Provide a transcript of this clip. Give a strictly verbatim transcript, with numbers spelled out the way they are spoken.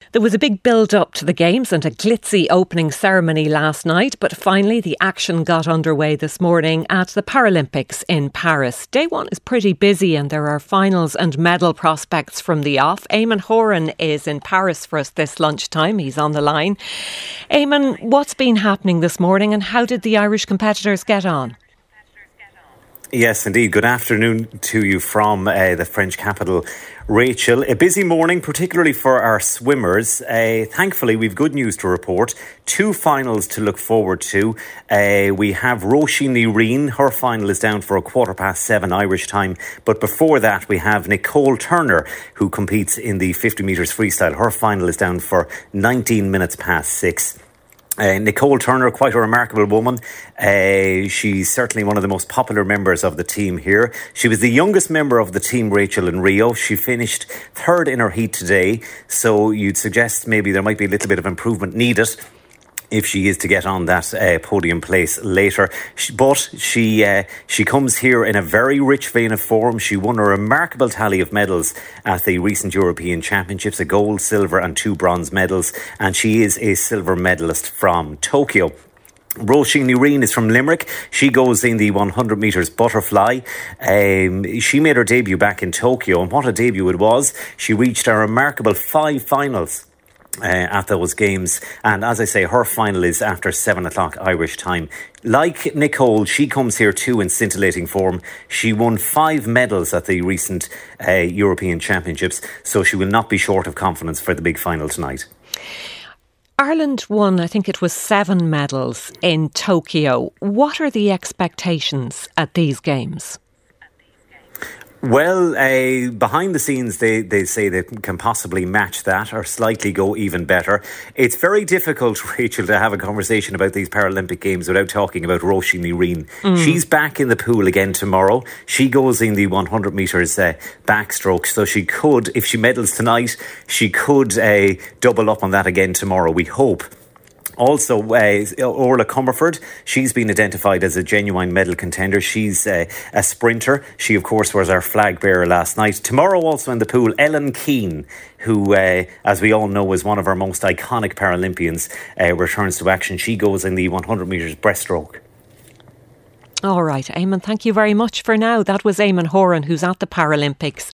There was a big build-up to the Games and a glitzy opening ceremony last night, but finally the action got underway this morning at the Paralympics in Paris. Day one is pretty busy and there are finals and medal prospects from the off. Eamon Horan is in Paris for us this lunchtime. He's on the line. Eamon, what's been happening this morning and how did the Irish competitors get on? Yes, indeed. Good afternoon to you from uh, the French capital, Rachel. A busy morning, particularly for our swimmers. Uh, thankfully, we've good news to report. Two finals to look forward to. Uh, we have Roisin Ní Riain. Her final is down for a quarter past seven Irish time. But before that, we have Nicole Turner, who competes in the fifty metres freestyle. Her final is down for nineteen minutes past six. Uh, Nicole Turner, quite a remarkable woman. Uh, she's certainly one of the most popular members of the team here. She was the youngest member of the team, Rachel, in Rio. She finished third in her heat today. So you'd suggest maybe there might be a little bit of improvement needed if she is to get on that uh, podium place later. She, but she uh, she comes here in a very rich vein of form. She won a remarkable tally of medals at the recent European Championships, a gold, silver and two bronze medals, and she is a silver medalist from Tokyo. Roisin Ní Riain is from Limerick. She goes in the one hundred metres butterfly. Um, she made her debut back in Tokyo, and what a debut it was. She reached a remarkable five finals Uh, at those games, and as I say, her final is after seven o'clock Irish time. Like Nicole, she comes here too in scintillating form. She won five medals at the recent uh, European Championships, so she will not be short of confidence for the big final tonight. Ireland won, I think it was seven medals in Tokyo. What are the expectations at these games? Well, uh, behind the scenes, they, they say they can possibly match that or slightly go even better. It's very difficult, Rachel, to have a conversation about these Paralympic Games without talking about Roisin Ní Riain. Mm. She's back in the pool again tomorrow. She goes in the one hundred metres uh, backstroke, so she could, if she medals tonight, she could uh, double up on that again tomorrow, we hope. Also, uh, Orla Comerford, she's been identified as a genuine medal contender. She's uh, a sprinter. She, of course, was our flag bearer last night. Tomorrow also in the pool, Ellen Keane, who, uh, as we all know, is one of our most iconic Paralympians, uh, returns to action. She goes in the one hundred metres breaststroke. All right, Eamon, thank you very much for now. That was Eamon Horan, who's at the Paralympics